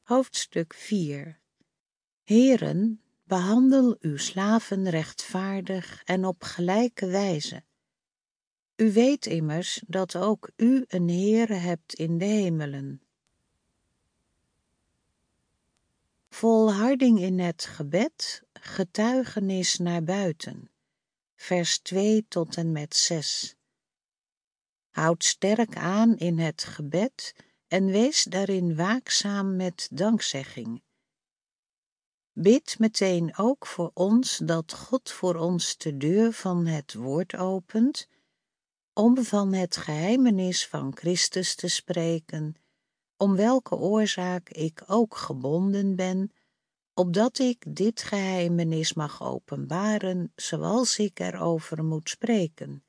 Hoofdstuk 4. Heren, behandel uw slaven rechtvaardig en op gelijke wijze. U weet immers dat ook u een Heere hebt in de hemelen. Volharding in het gebed, getuigenis naar buiten. Vers 2 tot en met 6. Houd sterk aan in het gebed en wees daarin waakzaam met dankzegging. Bid meteen ook voor ons dat God voor ons de deur van het woord opent, om van het geheimenis van Christus te spreken, om welke oorzaak ik ook gebonden ben, opdat ik dit geheimenis mag openbaren, zoals ik erover moet spreken.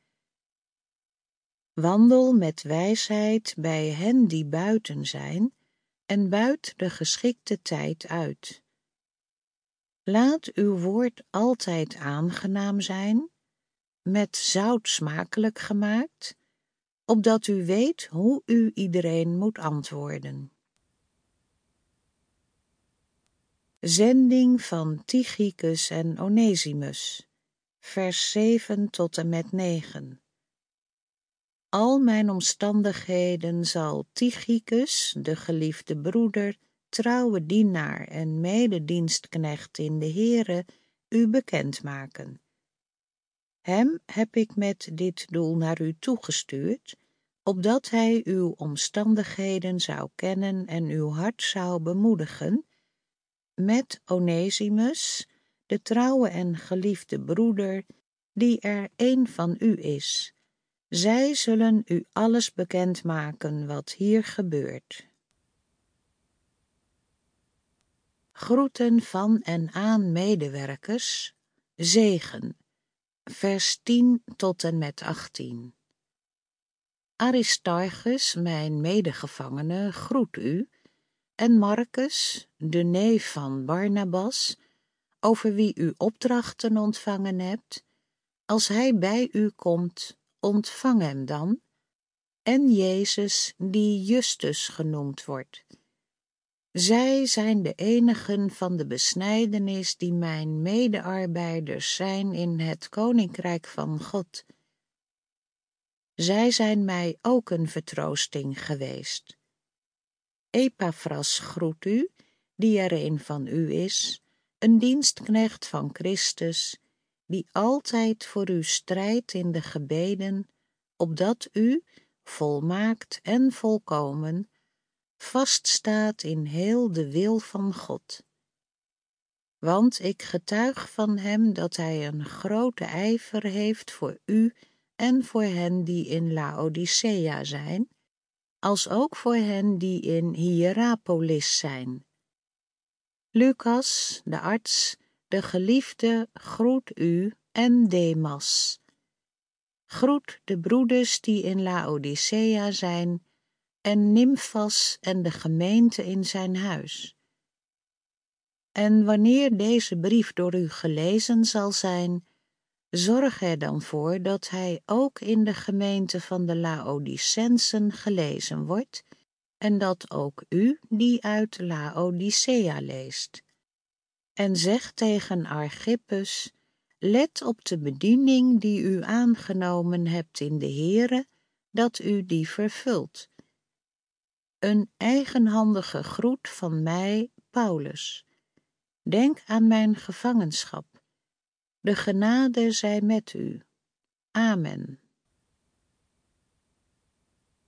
Wandel met wijsheid bij hen die buiten zijn, en buit de geschikte tijd uit. Laat uw woord altijd aangenaam zijn, met zout smakelijk gemaakt, opdat u weet hoe u iedereen moet antwoorden. Zending van Tychicus en Onesimus, vers 7 tot en met 9. Al mijn omstandigheden zal Tychicus, de geliefde broeder, trouwe dienaar en mededienstknecht in de Heere, u bekendmaken. Hem heb ik met dit doel naar u toegestuurd, opdat hij uw omstandigheden zou kennen en uw hart zou bemoedigen, met Onesimus, de trouwe en geliefde broeder, die er een van u is. Zij zullen u alles bekendmaken wat hier gebeurt. Groeten van en aan medewerkers, zegen. Vers 10 tot en met 18. Aristarchus, mijn medegevangene, groet u, en Marcus, de neef van Barnabas, over wie u opdrachten ontvangen hebt. Als hij bij u komt, ontvang hem dan, en Jezus, die Justus genoemd wordt. Zij zijn de enigen van de besnijdenis die mijn medearbeiders zijn in het koninkrijk van God. Zij zijn mij ook een vertroosting geweest. Epaphras groet u, die er een van u is, een dienstknecht van Christus, die altijd voor u strijdt in de gebeden, opdat u, volmaakt en volkomen, vaststaat in heel de wil van God. Want ik getuig van hem dat hij een grote ijver heeft voor u en voor hen die in Laodicea zijn, als ook voor hen die in Hierapolis zijn. Lucas, de arts, de geliefde, groet u en Demas. Groet de broeders die in Laodicea zijn, en Nymphas en de gemeente in zijn huis. En wanneer deze brief door u gelezen zal zijn, zorg er dan voor dat hij ook in de gemeente van de Laodicensen gelezen wordt, en dat ook u die uit Laodicea leest. En zeg tegen Archippus, let op de bediening die u aangenomen hebt in de Heere, dat u die vervult. Een eigenhandige groet van mij, Paulus. Denk aan mijn gevangenschap. De genade zij met u. Amen.